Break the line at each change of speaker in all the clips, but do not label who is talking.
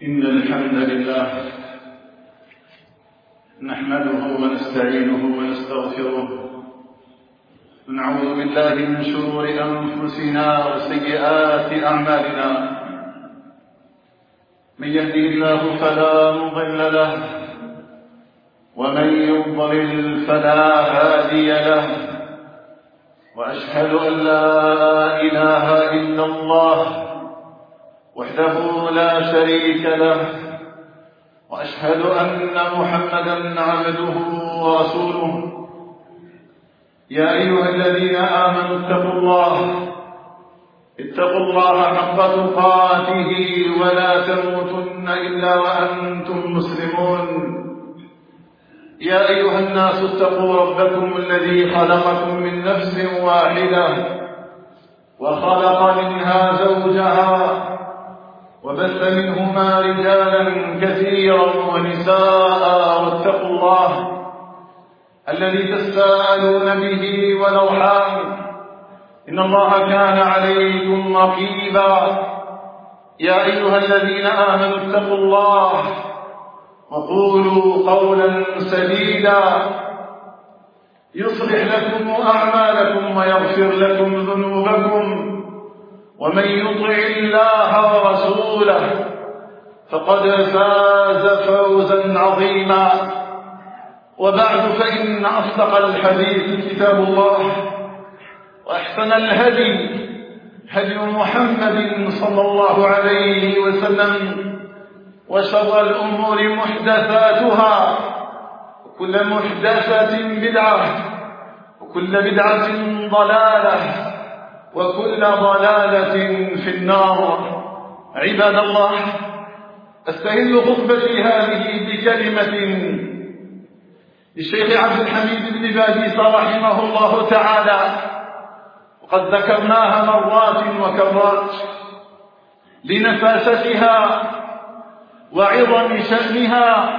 إن الحمد لله نحمده ونستعينه ونستغفره ونعوذ بالله من شرور أنفسنا وسيئات أعمالنا. من يهده الله فلا مضل له ومن يضلل فلا هادي له، وأشهد أن لا إله إلا الله وحده لا شريك له، وأشهد أن محمدا عبده ورسوله. يا أيها الذين آمنوا اتقوا الله حق تقاته ولا تموتن إلا وأنتم مسلمون. يا أيها الناس اتقوا ربكم الذي خلقكم من نفس واحدة وخلق منها زوجها وبث منهما رجالا كثيرا ونساء، واتقوا الله الذي تساءلون به والأرحام إن الله كان عليكم رقيبا. يا أيها الذين آمنوا اتقوا الله وقولوا قولا سديدا يصلح لكم أعمالكم ويغفر لكم ذنوبكم، ومن يطع الله ورسوله فقد فاز فوزا عظيما. وبعد، فإن أصدق الحديث كتاب الله، وأحسن الهدي هدي محمد صلى الله عليه وسلم، وشر الأمور محدثاتها، وكل محدثة بدعة، وكل بدعة ضلالة، وكل ضلالة في النار. عباد الله، أستهل خطبتي هذه بكلمة للشيخ عبد الحميد بن باديس رحمه الله تعالى، وقد ذكرناها مرات وكرات لنفاستها وعظم شأنها،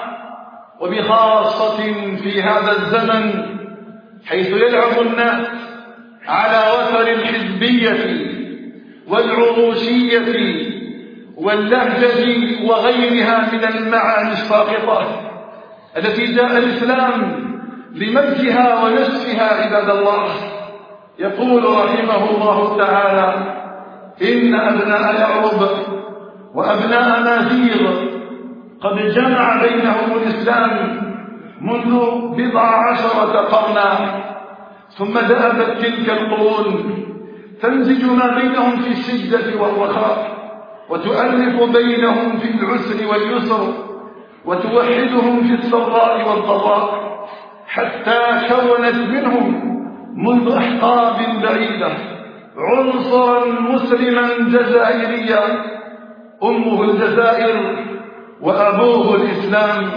وبخاصة في هذا الزمن حيث يلعب الناس على وتر الحزبية والعروشية واللهجة وغيرها من المعاني الساقطة التي جاء الإسلام لمجها ونشفها. عباد الله، يقول رحمه الله تعالى: إن أبناء يعرب وأبناء نازير قد جمع بينهم الإسلام منذ 14 قرنا، ثم ذهبت تلك القرون تمزج ما بينهم في الشدة والرخاء، وتؤلف بينهم في العسر واليسر، وتوحدهم في السراء والضراء، حتى كونت منهم منذ أحقاب بعيدة عنصرا مسلما جزائريا، أمه الجزائر وأبوه الإسلام.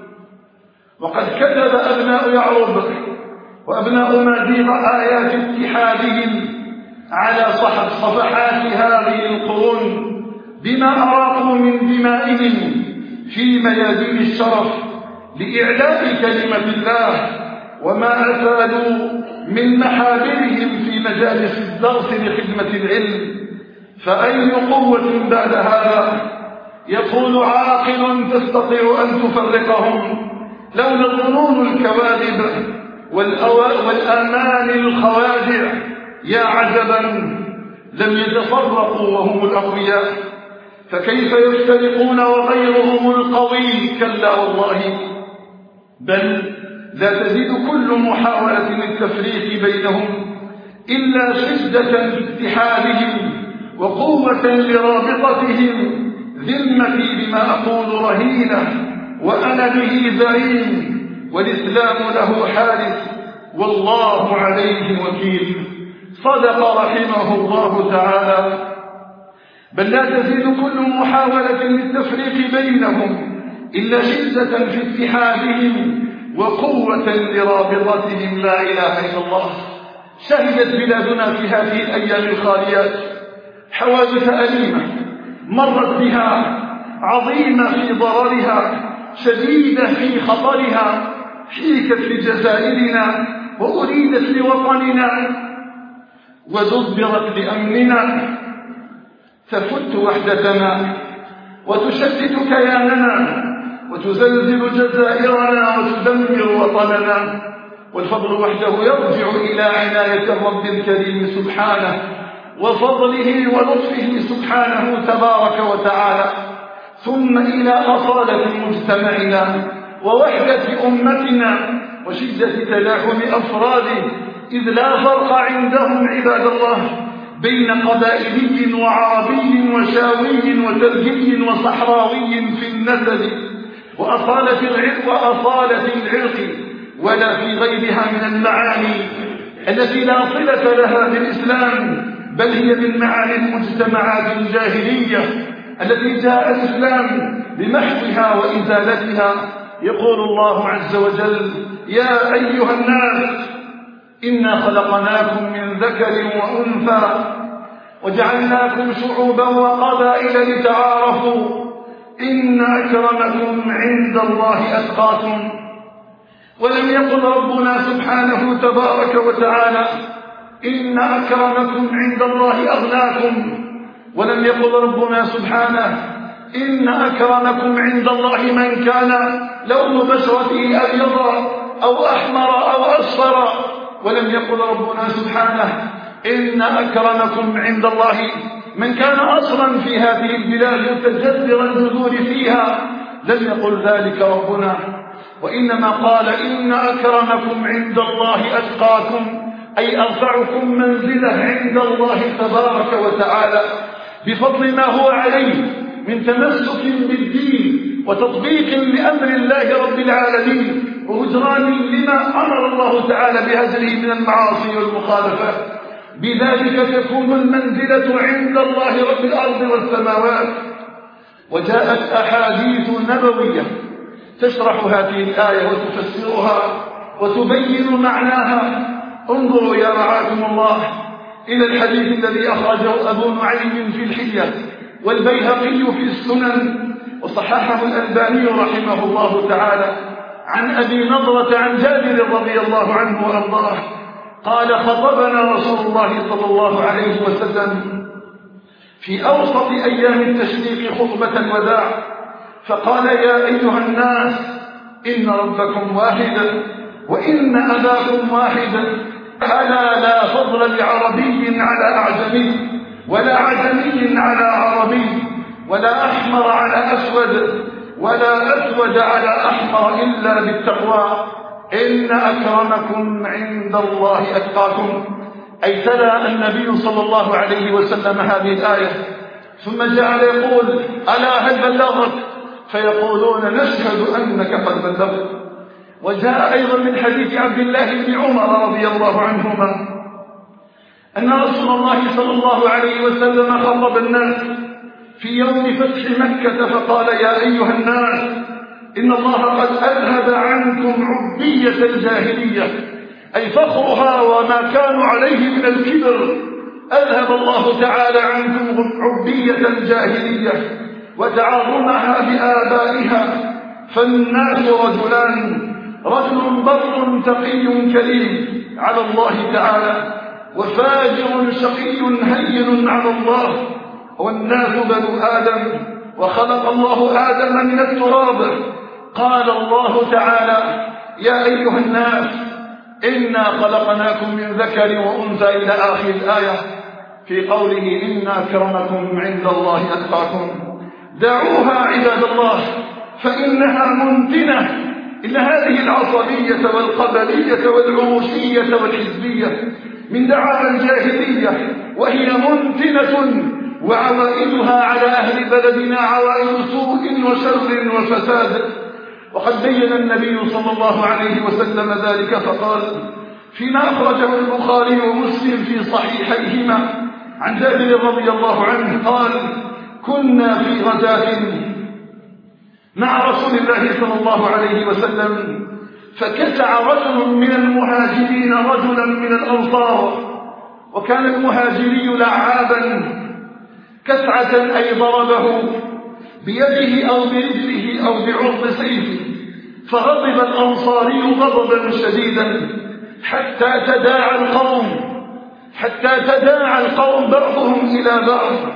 وقد كتب أبناء يعرب وأبناء مادين آيات اتحادهم على صفحات هذه القرون بما أراقوا من دمائهم في ميادين الشرف لإعلاء كلمة الله، وما أفادوا من محابرهم في مجالس الدرس لخدمة العلم. فأي قوة بعد هذا؟ يقول عاقل تستطيع أن تفرقهم لولا الظنون الكواذب والآمان الخوادع. يا عجبا، لم يتفرقوا وهم الأقوياء، فكيف يفترقون وغيرهم القوي؟ كلا والله، بل لا تزيد كل محاولة للتفريق بينهم إلا شدة في اتحادهم وقوة لرابطتهم. ذمتي بما أقول رهينة، وأنا به زعيم، والإسلام له حارس، والله عليه وكيل. صدق رحمه الله تعالى. بل لا تزيد كل محاولة للتفريق بينهم إلا شدة في اتحادهم وقوة لرابطتهم. لا إله إلا الله. شهدت بلادنا في هذه الأيام الخاليات حوادث أليمة مرت بها، عظيمة في ضررها، شديدة في خطرها، حيكت لجزائرنا وأريدت لوطننا ودبرت لأمننا، تفت وحدتنا وتشتت كياننا وتزلزل جزائرنا وتدمر وطننا، والفضل وحده يرجع إلى عناية الرب الكريم سبحانه وفضله ولطفه سبحانه تبارك وتعالى، ثم إلى أصالة مجتمعنا ووحدة أمتنا وشدة تلاحم أفراده، إذ لا فرق عندهم عباد الله بين قبائلي وعربي وشاوي وتركي وصحراوي في النسب وأصالة العرق ولا في غيرها من المعاني التي لا صلة لها بالإسلام، بل هي من معاني المجتمعات الجاهلية التي جاء الإسلام بمحوها وإزالتها. يقول الله عز وجل: يا أيها الناس إنا خلقناكم من ذكر وأنثى وجعلناكم شعوبا وقبائل لتعارفوا إن أكرمكم عند الله أتقاكم. ولم يقل ربنا سبحانه تبارك وتعالى إن أكرمكم عند الله أغناكم، ولم يقل ربنا سبحانه إن أكرمكم عند الله من كان لون بشرته أبيض أو أحمر أو أصفر، ولم يقل ربنا سبحانه إن أكرمكم عند الله من كان أصلا في هذه البلاد متجذر الجذور فيها، لم يقل ذلك ربنا، وإنما قال إن أكرمكم عند الله أتقاكم، أي أرفعكم منزلة عند الله تبارك وتعالى بفضل ما هو عليه من تمسك بالدين وتطبيق لأمر الله رب العالمين وهجران لما أمر الله تعالى بهزله من المعاصي والمخالفات. بذلك تكون المنزلة عند الله رب الأرض والسماوات. وجاءت أحاديث نبوية تشرح هذه الآية وتفسرها وتبين معناها. انظروا يا رعاكم الله إلى الحديث الذي أخرجه أبو نعيم في الحلية والبيهقي في السنن وصححه الألباني رحمه الله تعالى عن أبي نضرة عن جابر رضي الله عنه وأرضاه قال: خطبنا رسول الله صلى الله عليه وسلم في أوسط أيام التشريق خطبة الوداع فقال: يا أيها الناس إن ربكم واحد وإن أباكم واحد، ألا لا فضل لعربي على أعجمي ولا عجمي على عربي ولا أحمر على أسود ولا أسود على أحمر إلا بالتقوى إن أكرمكم عند الله أتقاكم. أي تلا النبي صلى الله عليه وسلم هذه الآية ثم جعل يقول: ألا هل بلغت؟ فيقولون: نشهد أنك قد بلغت. وجاء أيضا من حديث عبد الله بن عمر رضي الله عنهما أن رسول الله صلى الله عليه وسلم خطب الناس في يوم فتح مكة فقال: يا أيها الناس إن الله قد أذهب عنكم عبية الجاهلية، أي فخرها وما كانوا عليه من الكبر، أذهب الله تعالى عنكم عبية الجاهلية وتعاظمها بآبائها، فالناس رجلان: رجل بر تقي كريم على الله تعالى، وفاجر شقي هين على الله. والناس بنو آدم، وخلق الله آدم من التراب. قال الله تعالى: يا أيها الناس إنا خلقناكم من ذكر وأنثى إلى آخر الآية، في قوله: إن أكرمكم عند الله أتقاكم. دعوها عباد الله فإنها منتنة إن هذه العصبية والقبلية والعروشية والحزبية من دعاوى الجاهلية، وهي منتنة، وعوائدها على أهل بلدنا عوائد سوء وشر وفساد. وقد بين النبي صلى الله عليه وسلم ذلك فقال فيما أخرجه البخاري ومسلم في صحيحيهما عن جابر رضي الله عنه قال: كنا في غزاة مع رسول الله صلى الله عليه وسلم، فكسع رجل من المهاجرين رجلا من الأنصار، وكان المهاجري لعابا، كسعة أي ضربه بيده أو برجله أو بعرض سيفه، فغضب الأنصاري غضبا شديدا حتى تداعى القوم بعضهم إلى بعض،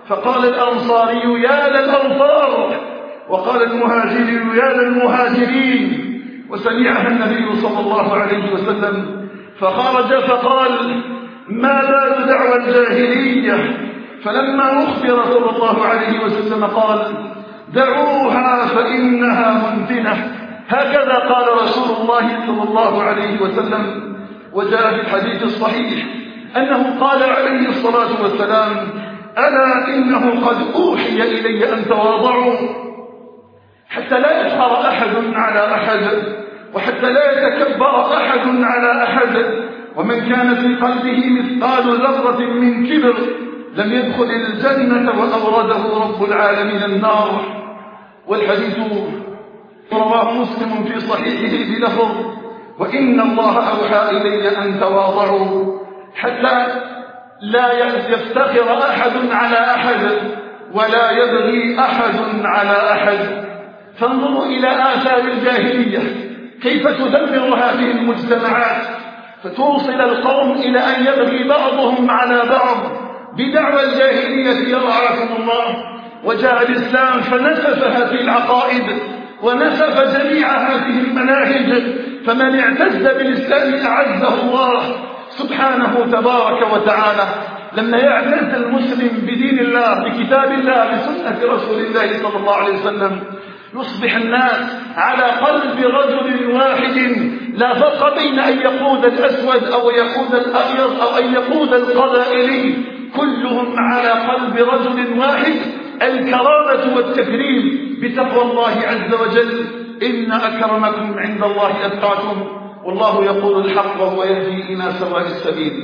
فقال الأنصاري يا للأنصار، وقال المهاجري يا للمهاجرين، وسمعها النبي صلى الله عليه وسلم فخرج فقال ما بال دعوى الجاهلية؟ فلما أخبر صلى الله عليه وسلم قال دعوها فإنها منتنة. هكذا قال رسول الله صلى الله عليه وسلم. وجاء في الحديث الصحيح أنه قال عليه الصلاة والسلام ألا إنه قد أوحي إلي أن تواضعوا حتى لا يفخر أحد على أحد، وحتى لا يتكبر أحد على أحد، ومن كان في قلبه مثقال ذرة من كبر لم يدخل الجنة وأورده رب العالمين النار. والحديث رواه مسلم في صحيحه بلفظ وإن الله أوحى إلي أن تواضعوا حتى لا يفتخر أحد على أحد ولا يبغي أحد على أحد. فانظروا إلى آثار الجاهلية كيف تدمر هذه المجتمعات، فتوصل القوم إلى أن يبغي بعضهم على بعض بدعوى الجاهلية يرعاكم الله. وجاء الإسلام فنسف هذه العقائد ونسف جميع هذه المناهج، فمن اعتز بالإسلام أعزه الله سبحانه تبارك وتعالى. لما يعتز المسلم بدين الله بكتاب الله بسنة رسول الله صلى الله عليه وسلم يصبح الناس على قلب رجل واحد، لا فرق بين أن يقود الأسود أو يقود الأبيض أو أن يقود القبائلي، كلهم على قلب رجل واحد، الكرامة والتكريم بتقوى الله عز وجل. إن أكرمكم عند الله أتقاكم، والله يقول الحق وهو يهدي إلى سواء السبيل.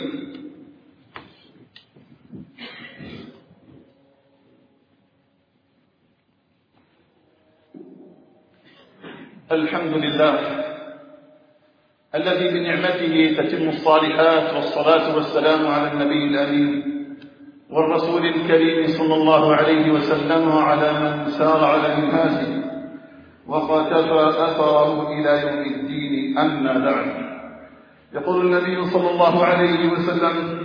الحمد لله الذي بنعمته تتم الصالحات، والصلاة والسلام على النبي الأمين والرسول الكريم صلى الله عليه وسلم وعلى من سار على منهاجه وقتفى أثره إلى يوم الدين. أما بعد، يقول النبي صلى الله عليه وسلم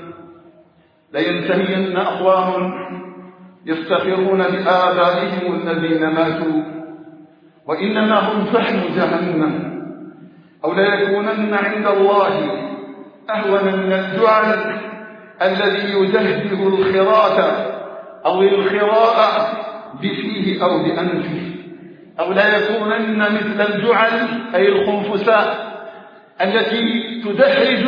لينتهين أقوام يفتخرون بآبائهم الذين ماتوا وإنما هم فحم جهنم، أو ليكونن عند الله أهون من الجعل الذي يدهده الخراء أو الخراء بفيه أو بأنفه، أو لا يكونن مثل الجعل أي الخنفساء التي تدحرج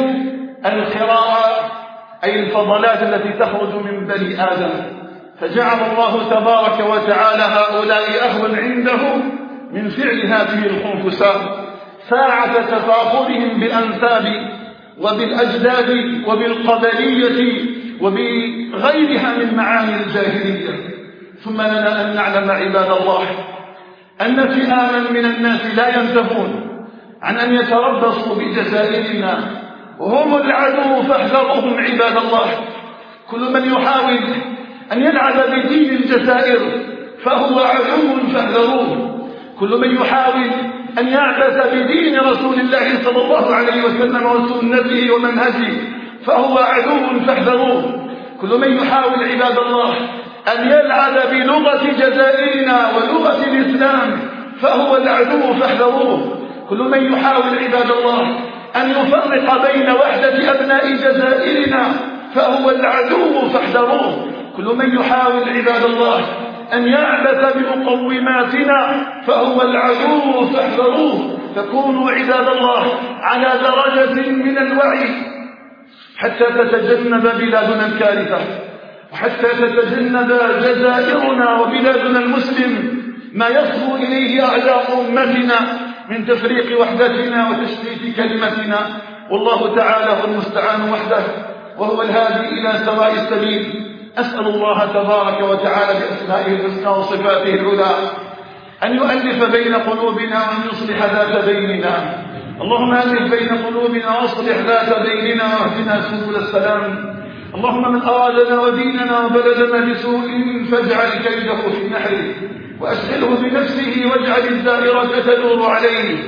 الخراء أي الفضلات التي تخرج من بني آدم. فجعل الله تبارك وتعالى هؤلاء أهون عنده من فعل هذه الخنفساء ساعة تفاخرهم بالأنساب وبالأجداد وبالقبلية وبغيرها من معاني الجاهلية. ثم لنا أن نعلم عباد الله أن فئاما من الناس لا ينتهون عن أن يتربصوا بجزائرنا وهم العدو فاحذروهم عباد الله. كل من يحاول أن يلعب بدين الجزائر فهو عدو فاحذروه. كل من يحاول أن يعبث بدين رسول الله صلى الله عليه وسلم وسنته ومنهجه فهو عدو فاحذروه. كل من يحاول عباد الله أن يلعب بلغة جزائرنا ولغة الإسلام فهو العدو فاحذروه. كل من يحاول عباد الله أن يفرق بين وحدة أبناء جزائرنا فهو العدو فاحذروه. كل من يحاول عباد الله أن يعبث بمقوماتنا فهو العدو فاحذروه. فكونوا عباد الله على درجة من الوعي حتى تتجنب بلادنا الكارثة، وحتى تتجنب جزائرنا وبلادنا المسلم ما يصبو إليه أعداء أمتنا من تفريق وحدتنا وتشتيت كلمتنا. والله تعالى هو المستعان وحده وهو الهادي إلى سواء السبيل. أسأل الله تبارك وتعالى بأسمائه الحسنى وصفاته العلى أن يؤلف بين قلوبنا وأن يصلح ذات بيننا. اللهم ألف بين قلوبنا واصلح ذات بيننا واهدنا سبل السلام. اللهم من أرادنا وديننا وبلدنا بسوء فاجعل كيده في نحره وأشغله بنفسه واجعل الدائرة تدور عليه.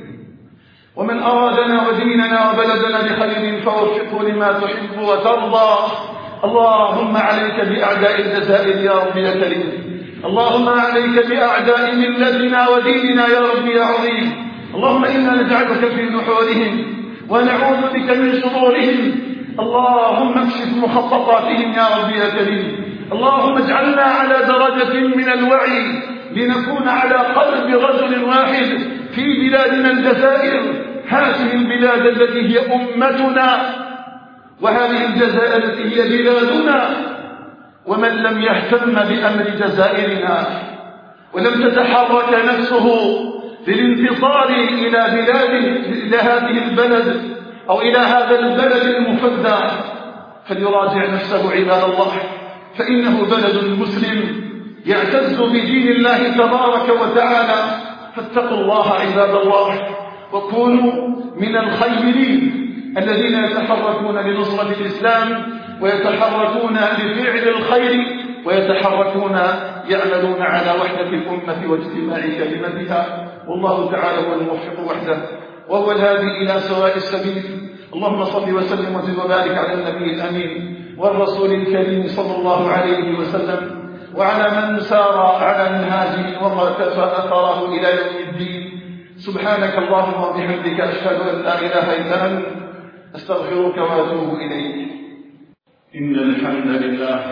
ومن أرادنا وديننا وبلدنا بخير فوفقه لما تحب وترضى اللهم عليك بأعداء الجزائر يا رب يا كريم. اللهم عليك بأعداء ملتنا وديننا يا رب يا عظيم. اللهم إنا نجعلك في نحورهم ونعوذ بك من شرورهم. اللهم اكشف مخططاتهم يا رب يا كريم. اللهم اجعلنا على درجة من الوعي لنكون على قلب رجل واحد في بلادنا الجزائر، هذه البلاد التي هي أمتنا، وهذه الجزائر التي هي بلادنا. ومن لم يهتم بأمر جزائرنا ولم تتحرك نفسه في الانتصار إلى هذه البلد أو إلى هذا البلد المفدى فليراجع نفسه عباد الله، فإنه بلد مسلم يعتز بدين الله تبارك وتعالى. فاتقوا الله عباد الله وكونوا من الخيرين الذين يتحركون لنصرة الإسلام ويتحركون لفعل الخير ويتحركون يعملون على وحدة الأمة واجتماع كلمتها. والله تعالى هو الموفق وحده وهو الهادي إلى سواء السبيل. اللهم صل وسلم وزد وبارك على النبي الأمين والرسول الكريم صلى الله عليه وسلم وعلى من سار على منهاجه وقتفى أثره إلى يوم الدين. سبحانك اللهم وبحمدك أشهد أن لا إله إلا أنت أستغفرك وأتوب إليك.
إن الحمد لله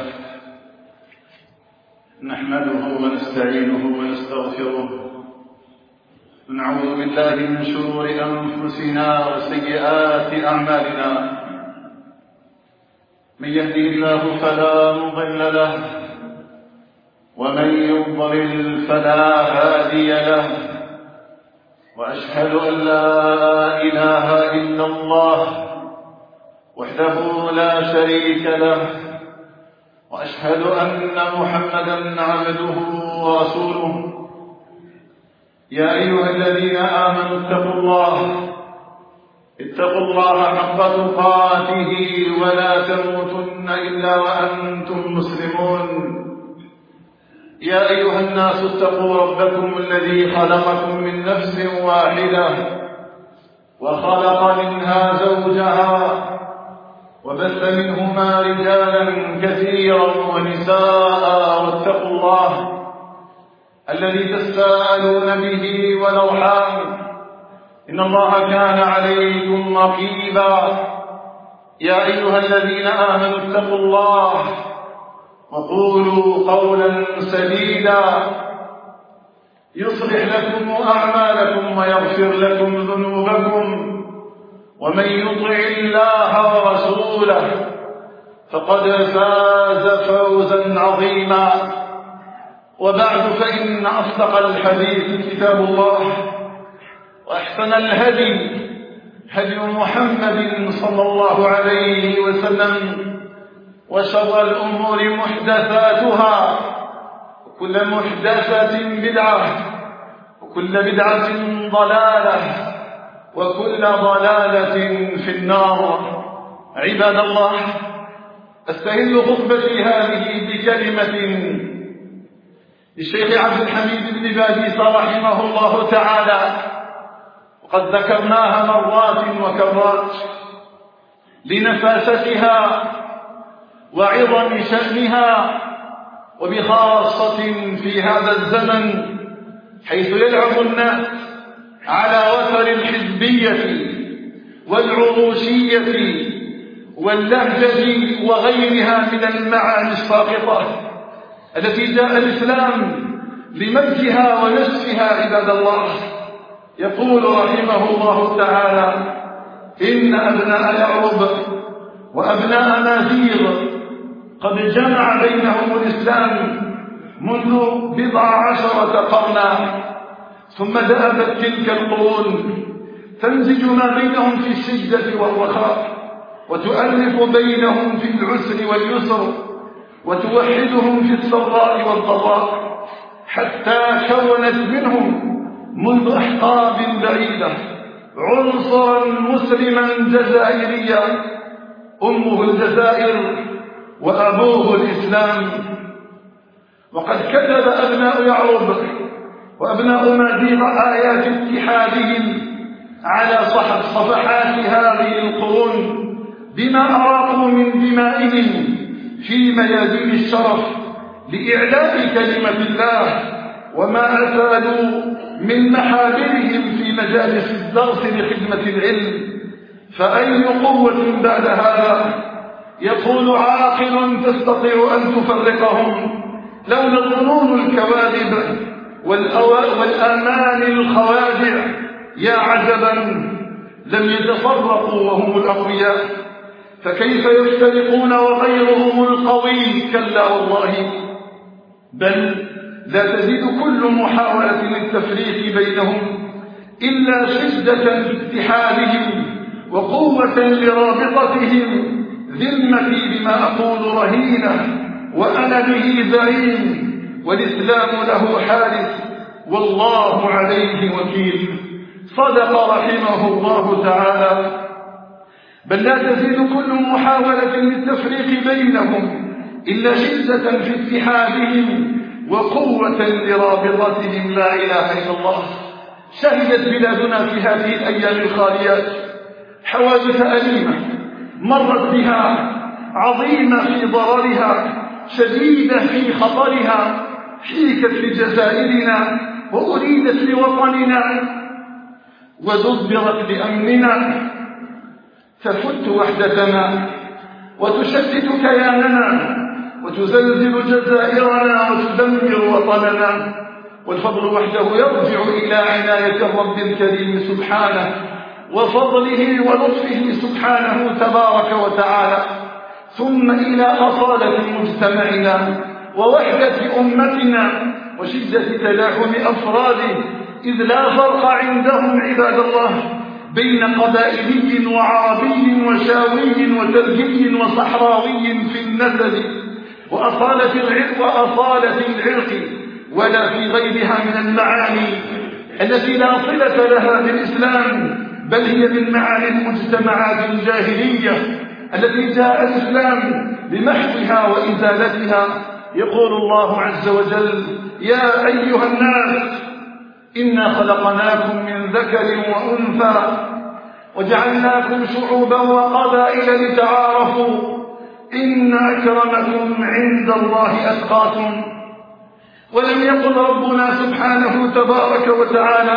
نحمده ونستعينه ونستغفره ونعوذ بالله من شرور أنفسنا وسيئات أعمالنا. من يهده الله فلا مضل له ومن يضلل فلا هادي له، وأشهد أن لا إله إلا الله وحده لا شريك له، وأشهد أن محمدا عبده ورسوله. يا أيها الذين آمنوا اتقوا الله حق تقاته ولا تموتن إلا وأنتم مسلمون. يا أيها الناس اتقوا ربكم الذي خلقكم من نفس واحدة وخلق منها زوجها وبث منهما رجالا كثيرا ونساء، واتقوا الله الذي تساءلون به والأرحام إن الله كان عليكم رقيبا. يا أيها الذين آمنوا اتقوا الله وقولوا قولا سديدا يصلح لكم أعمالكم ويغفر لكم ذنوبكم، ومن يطع الله ورسوله فقد فاز فوزا عظيما. وبعد، فإن أصدق الحديث كتاب الله، وأحسن الهدي هدي محمد صلى الله عليه وسلم، وشر الأمور محدثاتها، وكل محدثة بدعة، وكل بدعة ضلالة، وكل ضلالة في النار. عباد الله، أستهل خطبتي هذه بكلمة للشيخ عبد الحميد بن باديس رحمه الله تعالى، وقد ذكرناها مرات وكرات لنفاستها وعظم شأنها، وبخاصة في هذا الزمن حيث يلعب الناس على وتر الحزبية والعروشية واللهجة وغيرها من المعاني الساقطة التي جاء الإسلام لمجها ونشفها. عباد الله، يقول رحمه الله تعالى: إن أبناء يعرب وأبناء مازيغ قد جمع بينهم الإسلام منذ 14 قرنا، ثم ذهبت تلك القرون تمزج ما بينهم في الشدة والرخاء، وتؤلف بينهم في العسر واليسر، وتوحدهم في السراء والضراء، حتى كونت منهم منذ أحقاب بعيدة عنصرا مسلما جزائريا، أمه الجزائر وأبوه الإسلام. وقد كتب أبناء يعرب وأبناء مازيغ آيات اتحادهم على صفحات هذه القرون بما أراقوا من دمائهم
في ميادين الشرف لإعلاء كلمة الله، وما أزالوا من محابرهم في مجالس الدرس لخدمة العلم. فأي قوة بعد هذا؟ يقول عاقل تستطيع أن تفرقهم لولا الظنون الكواذب والآمان الخوادع. يا عجبا لم يتفرقوا وهم الأقوياء، فكيف يفترقون وغيرهم القوي؟ كلا والله، بل لا تزيد كل محاولة للتفريق بينهم إلا شدة في اتحادهم وقوة لرابطتهم. ذمتي بما أقول رهينة وأنا به زعيم، والإسلام له حارس والله عليه وكيل. صدق رحمه الله تعالى. بل لا تزيد كل محاولة للتفريق بينهم إلا شدة في اتحادهم وقوة لرابطتهم. لا إله إلا الله. شهدت بلادنا في هذه الأيام الخاليات حوادث أليمة مرت بها، عظيمة في ضررها، شديدة في خطرها، حيكت لجزائرنا وأريدت لوطننا ودبرت لأمننا، تفت وحدتنا وتشتت كياننا وتزلزل جزائرنا وتدمر وطننا. والفضل وحده يرجع إلى عناية الرب الكريم سبحانه وفضله ولطفه سبحانه تبارك وتعالى، ثم إلى أصالة مجتمعنا ووحدة أمتنا وشدة تلاحم أفراده، إذ لا فرق عندهم عباد الله بين قبائلي وعربي وشاوي وتركي وصحراوي في النسب وأصالة العرق، ولا في غيرها من المعاني التي لا صلة لها بالإسلام، بل هي من معاني المجتمعات الجاهلية التي جاء الإسلام بمحوها وإزالتها. يقول الله عز وجل: يا أيها الناس إنا خلقناكم من ذكر وأنثى وجعلناكم شعوبا وقبائل لتعارفوا إن أكرمكم عند الله أتقاكم. ولم يقل ربنا سبحانه تبارك وتعالى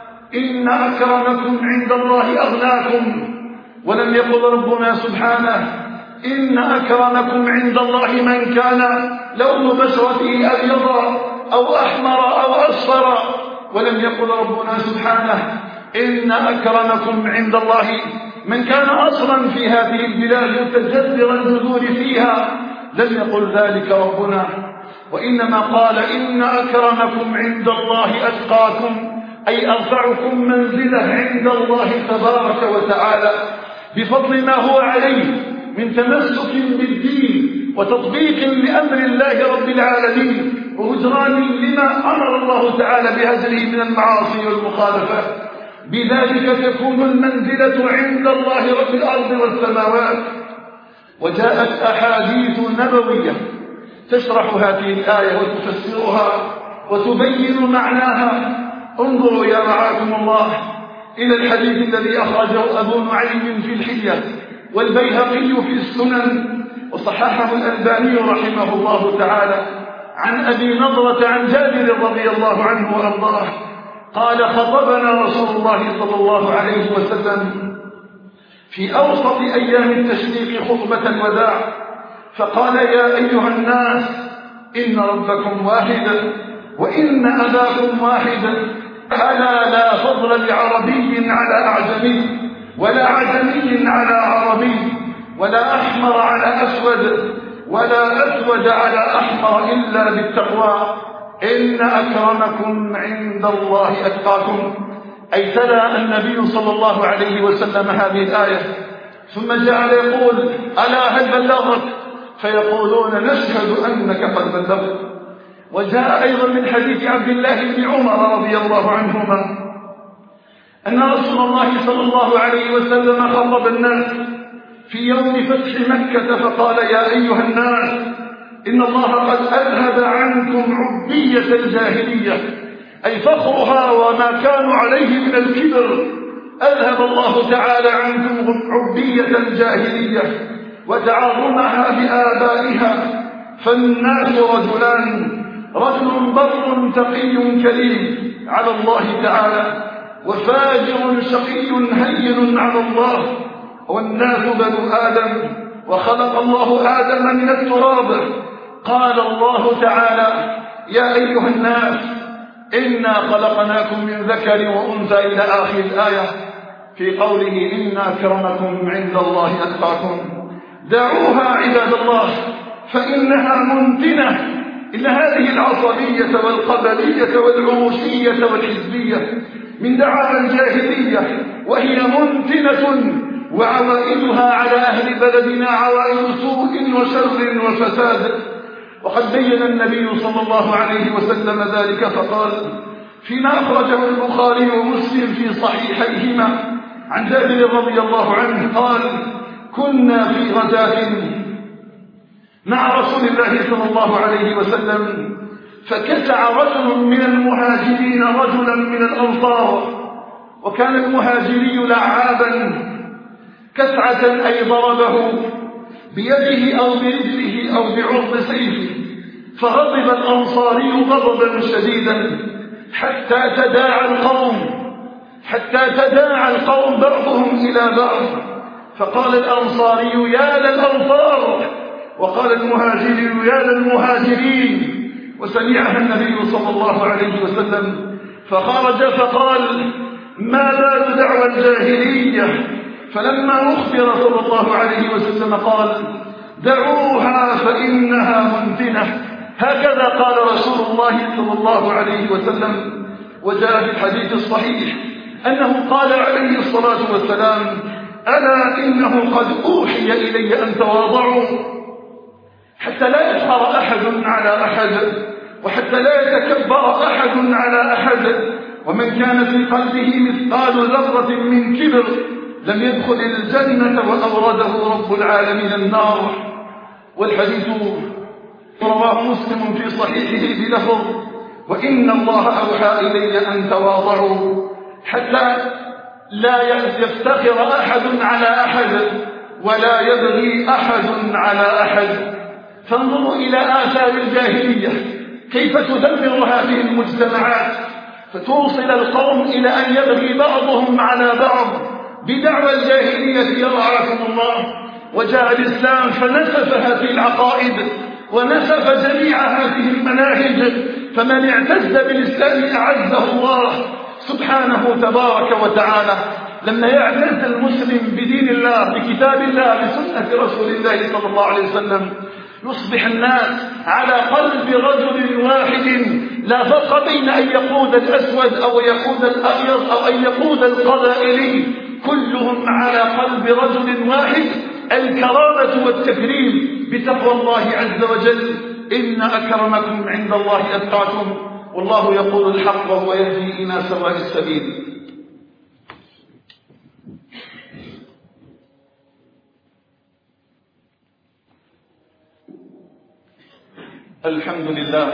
إن أكرمكم عند الله أغناكم، ولم يقل ربنا سبحانه إن أكرمكم عند الله من كان لون بشرته أبيض أو أحمر أو أصفر، ولم يقل ربنا سبحانه إن أكرمكم عند الله من كان أصلا في هذه البلاد متجذر الجذور فيها، لم يقل ذلك ربنا، وإنما قال إن أكرمكم عند الله أتقاكم، أي أرفعكم منزلة عند الله تبارك وتعالى بفضل ما هو عليه من تمسك بالدين وتطبيق لأمر الله رب العالمين وهجران لما أمر الله تعالى بهجره من المعاصي والمخالفات. بذلك تكون المنزلة عند الله رب الأرض والسماوات. وجاءت أحاديث نبوية تشرح هذه الآية وتفسرها وتبين معناها. انظروا يا رعاكم الله إلى الحديث الذي أخرجه أبو نعيم في الحلية والبيهقي في السنن وصححه الألباني رحمه الله تعالى عن أبي نضرة عن جابر رضي الله عنه وأرضاه قال: خطبنا رسول الله صلى الله عليه وسلم في أوسط أيام التشريق خطبة الوداع فقال: يا أيها الناس إن ربكم واحد وإن أباكم واحد، ألا لا فضل لعربي على أعجمي ولا عجمي على عربي ولا أحمر على أسود ولا أسود على أحمر إلا بالتقوى إن أكرمكم عند الله أتقاكم. أي تلا النبي صلى الله عليه وسلم هذه الآية ثم جعل يقول: ألا هل بلغت؟ فيقولون: نشهد أنك قد بلغت. وجاء أيضا من حديث عبد الله بن عمر رضي الله عنهما أن رسول الله صلى الله عليه وسلم خطب الناس في يوم فتح مكة فقال: يا أيها الناس إن الله قد أذهب عنكم عبية الجاهلية، أي فخرها وما كانوا عليه من الكبر، أذهب الله تعالى عنكم عبية الجاهلية وتعاظمها بآبائها، فالناس رجلان: رجل بر تقي كريم على الله تعالى، وفاجر شقي هين على الله. والناس بنو آدم، وخلق الله آدم من التراب. قال الله تعالى: يا أيها الناس إنا خلقناكم من ذكر وأنثى إلى آخر الآية، في قوله: إن أكرمكم عند الله أتقاكم. دعوها عباد الله فإنها منتنة. إن هذه العصبية والقبلية والعروسية والحزبية من دعاوى الجاهلية، وهي منتنة، وعوائدها على أهل بلدنا عوائد سوء وشر وفساد. وقد بين النبي صلى الله عليه وسلم ذلك فقال فيما أخرجه البخاري ومسلم في صحيحيهما عن جابر رضي الله عنه قال: كنا في غزاة مع رسول الله صلى الله عليه وسلم، فكسع رجل من المهاجرين رجلا من الأنصار، وكان المهاجري لعابا، كسعة أي ضربه بيده أو برجله أو بعرض سيفه، فغضب الأنصاري غضبا شديدا حتى تداعى القوم بعضهم إلى بعض، فقال الأنصاري: يا للأنصار، وقال المهاجري: يا للمهاجرين. وسمعها النبي صلى الله عليه وسلم فخرج فقال: ما بال دعوى الجاهلية؟ فلما أخبر صلى الله عليه وسلم قال: دعوها فإنها منتنة. هكذا قال رسول الله صلى الله عليه وسلم. وجاء في الحديث الصحيح أنه قال عليه الصلاة والسلام: ألا إنه قد أوحي إلي أن تواضعوا حتى لا يفخر أحد على أحد، وحتى لا يتكبر أحد على أحد، ومن كان في قلبه مثقال ذرة من كبر لم يدخل الجنة وأورده رب العالمين النار. والحديث رواه مسلم في صحيحه بلفظ: وإن الله أوحى إلي أن تواضعوا حتى لا يفتخر أحد على أحد ولا يبغي أحد على أحد. فانظروا إلى آثار الجاهلية كيف تدمر هذه المجتمعات، فتوصل القوم إلى أن يبغي بعضهم على بعض بدعوى الجاهلية يرعاكم الله. وجاء الإسلام فنسف هذه العقائد ونسف جميع هذه المناهج، فمن اعتز بالإسلام أعزه الله سبحانه تبارك وتعالى. لما يعتز المسلم بدين الله، بكتاب الله، بسنة رسول الله صلى الله عليه وسلم، يصبح الناس على قلب رجل واحد، لا فرق بين أن يقود الأسود أو يقود الأبيض أو أن يقود القبائلي، كلهم على قلب رجل واحد: الكرامة والتكريم بتقوى الله عز وجل. إن أكرمكم عند الله أتقاكم، والله يقول الحق وهو يهدي إلى سواء السبيل. الحمد لله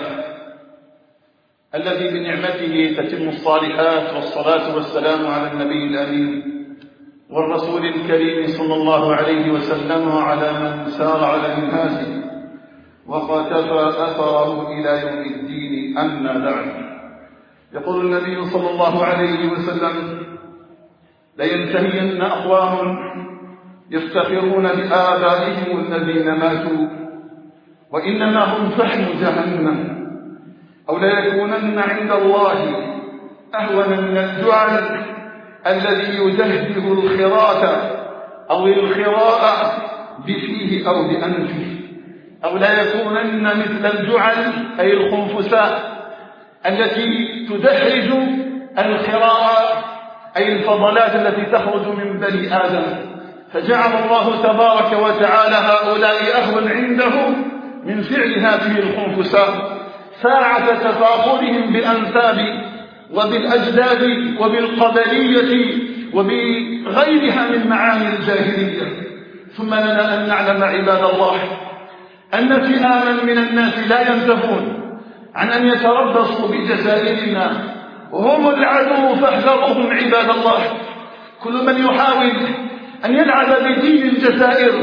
الذي بنعمته تتم الصالحات، والصلاة والسلام على النبي الأمين والرسول الكريم صلى الله عليه وسلم، وعلى من سار على منهاجه وقتفى أثره إلى يوم الدين. أما بعد، يقول النبي صلى الله عليه وسلم: لينتهين أقوام يفتخرون بآبائهم الذين ماتوا وإنما هم فحم جهنم، أو ليكونن عند الله أهون من الجعل الذي يجهده الخراة أو الخراء بفيه أو بأنفه، أو ليكونن مثل الجعل أي الخنفساء التي تدحرج الخراء أي الفضلات التي تخرج من بني آدم. فجعل الله تبارك وتعالى هؤلاء أهون عنده من فعل هذه الخنفساء ساعة تفاخرهم بالأنساب وبالأجداد وبالقبلية وبغيرها من معاني الجاهلية. ثم لنا أن نعلم عباد الله أن فئاما من الناس لا ينتهون عن أن يتربصوا بجزائرنا، وهم العدو فاحذروهم عباد الله. كل من يحاول أن يلعب بدين الجزائر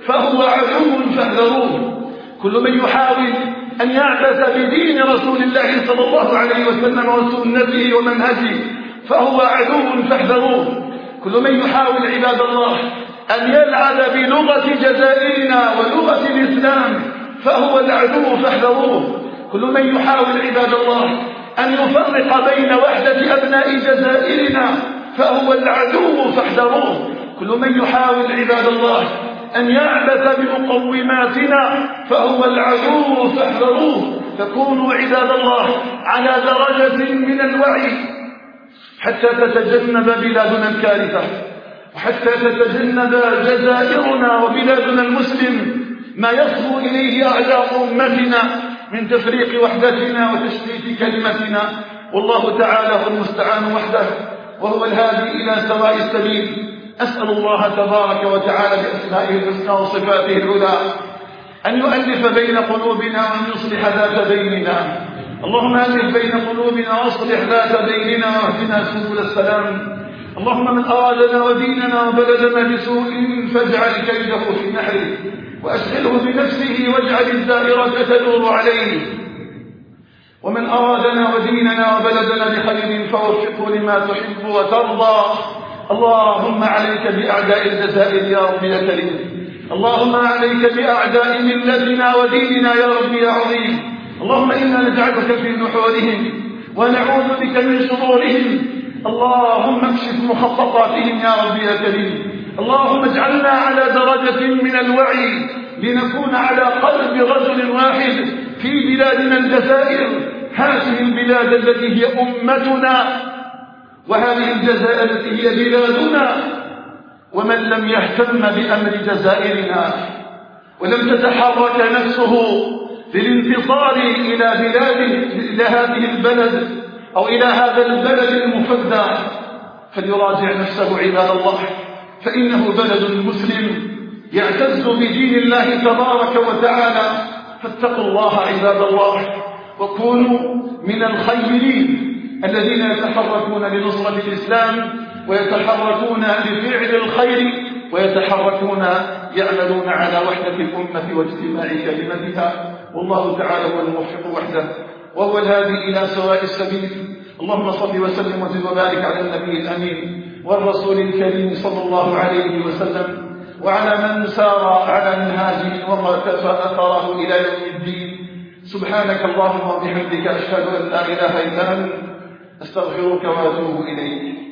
فهو عدو فاحذروه. كل من يحاول أن يعبث بدين رسول الله صلى الله عليه وسلم وسنته ومنهجه فهو عدو فاحذروه. كل من يحاول عباد الله أن يلعب بلغة جزائرنا ولغة الإسلام فهو العدو فاحذروه. كل من يحاول عباد الله أن يفرق بين وحدة أبناء جزائرنا فهو العدو فاحذروه. كل من يحاول عباد الله أن يعبث بمقوماتنا فهو العدو فاحذروه. فكونوا عباد الله على درجة من الوعي حتى تتجنب بلادنا الكارثة، وحتى تتجنب جزائرنا وبلادنا المسلم ما يصبو إليه أعداء أمتنا من تفريق وحدتنا وتشتيت كلمتنا. والله تعالى هو المستعان وحده، وهو الهادي إلى سواء السبيل. أسأل الله تبارك وتعالى بأسمائه الحسنى وصفاته العلى أن يؤلف بين قلوبنا وأن يصلح ذات بيننا. اللهم ألف بين قلوبنا واصلح ذات بيننا واهدنا سبل السلام. اللهم من أرادنا وديننا وبلدنا بسوء فاجعل كيده في نحره وأشغله بنفسه واجعل الدائرة تدور عليه. ومن أرادنا وديننا وبلدنا بخير فوفقه لما تحب وترضى. اللهم عليك بأعداء الجزائر يا رب يا كريم. اللهم عليك بأعداء ملتنا وديننا يا رب يا عظيم. اللهم إنا نجعلك في نحورهم ونعوذ بك من شرورهم. اللهم اكشف مخططاتهم يا رب يا كريم. اللهم اجعلنا على درجة من الوعي لنكون على قلب رجل واحد في بلادنا الجزائر، هذه البلاد التي هي أمتنا، وهذه الجزائر التي هي بلادنا. ومن لم يهتم بأمر جزائرنا ولم تتحرك نفسه للانتصار إلى هذه البلد أو إلى هذا البلد المفدى فليراجع نفسه عباد الله، فإنه بلد مسلم يعتز بدين الله تبارك وتعالى. فاتقوا الله عباد الله وكونوا من الخيرين الذين يتحركون لنصرة الإسلام ويتحركون لفعل الخير ويتحركون يعملون على وحدة الأمة واجتماع كلمتها. والله تعالى هو الموفق وحده وهو الهادي إلى سواء السبيل. اللهم صل وسلم وزد وبارك على النبي الأمين والرسول الكريم صلى الله عليه وسلم وعلى من سار على منهاجه وقتفى أثره إلى يوم الدين. سبحانك اللهم وبحمدك أشهد أن لا إله إلا أنت أستغفرك وأتوب إليك.